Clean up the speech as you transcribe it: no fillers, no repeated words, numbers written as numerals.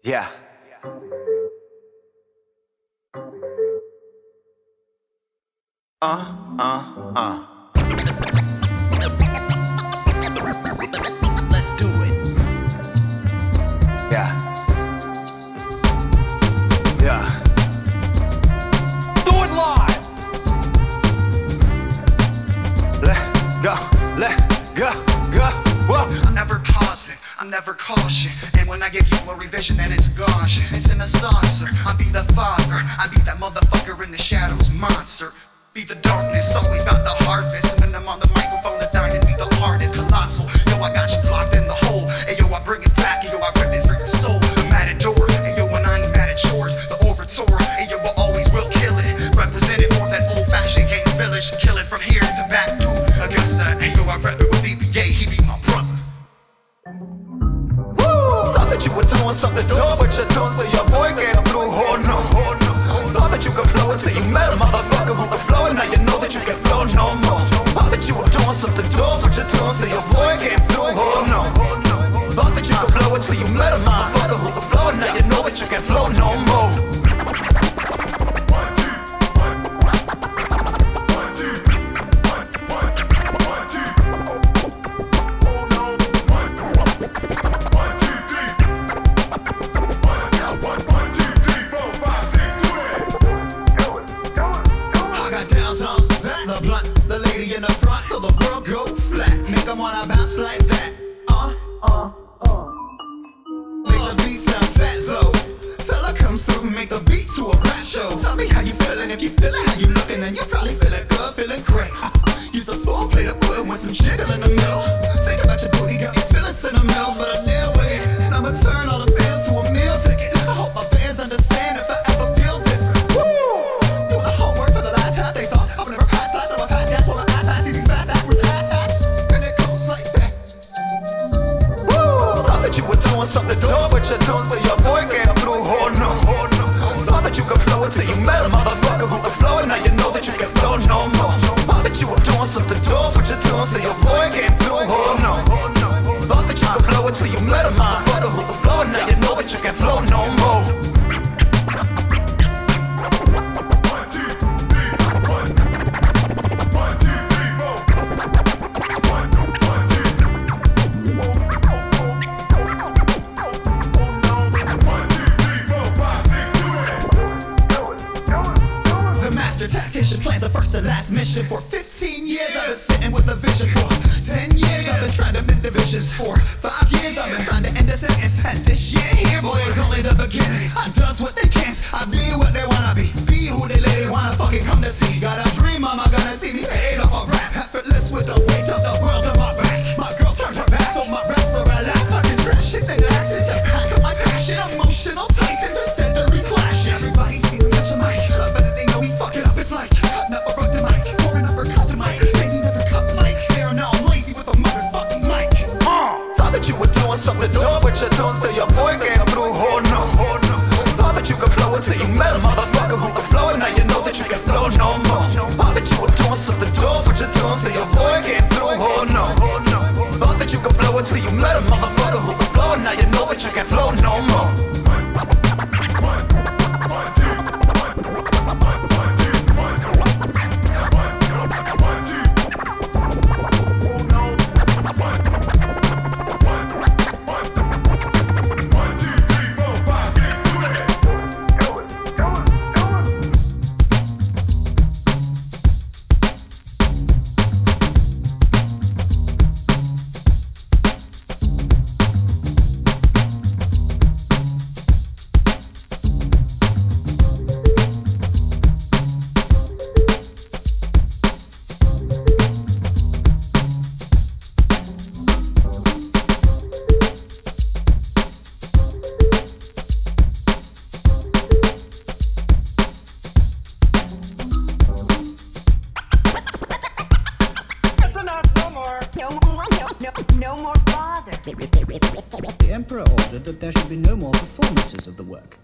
Yeah. Let's do it. Yeah. Yeah. Do it live. Let go. Whoa. I'm never pausing, I'm never caution. And when I give you a revision, then it's gauche. It's in a saucer, I be the father. I be that motherfucker in the shadows, monster. Be the darkness, always got the harvest. And when I'm on the microphone, the diamond be the hardest. Colossal, yo, I got you locked in the hole. And yo, I bring it back, and yo, I rip it for your soul. The matador, and yo, when I ain't mad at yours. The orator, and yo, I always will kill it. Represented for that old-fashioned game village. Kill it from here to back to Augusta. And yo, I rep it with EBA, he be my brother. Thought that you were doing something dope with your tunes, but your boy came through. Oh no. Thought that you could flow until you met a motherfucker who could flow, and now you know that you can flow no more. Thought that you were doing something dope with your tunes, till your boy came through. Oh no. Thought that you could flow until you met a motherfucker who could flow, and now you know that you can flow no more. The blunt, the lady in the front, so the world go flat. Make them wanna bounce like that. Make the beat sound fat though. Till I come through, make the beat to a rap show. Tell me how you feeling, if you feeling how you looking, then you probably feeling good, feeling great. Use a full plate of wood with some jiggle in the middle. Think about your booty, got me feeling sentimental, but I deal with it. And I'ma turn all the fans to a meal ticket. I hope my fans understand if I ever feel different. Doing the homework for the last time, they thought I would never pass class, but I pass gas while I pass easy fast, backwards ass. And it goes like that. Thought that you were doing something dope with your tunes, but your boy came through. Oh no. Thought that you could flow until you met a motherfucker who could flow, and now you know that you can flow no more. Thought that you were doing something dope with your tunes, till your boy came through. Oh no. Thought that you could flow until you met a motherfucker who could flow, and now you know that you can flow no more. Tactician plans a first and last mission. For 15 years I've been spitting with a vision. For 10 years I've been trying to mend divisions. For 5 years I've been trying to end the sentence. And this year here, boy, is only the beginning. I does what they can't, I be what they wanna be. Be who they really wanna fucking come to see. Got a dream, mama gonna see me paid off a rap. Effortless with the weight of the world on my back. My girl turned her back, so my raps are relaxed. Fucking trap shit, they lax in the pack of my passion. Emotional titans are steadily clashing. Everybody see me touch a mic. I bet they know we fuck it up. It's like cutting up a rug to mic, pouring up or cut to mic. Maybe never cut mic. There now I'm lazy with a motherfucking mic. Thought that you were doing something dope with your tunes, till your boy came through. Oh no. Thought that you could flow until you met a motherfucker who could flow, and now you know that you can flow no more. Thought that you were doing something dope with your tunes, till your boy came through. Oh no. Thought that you could flow until you met a motherfucker who could flow, and now you know that you can flow no more. The Emperor ordered that there should be no more performances of the work.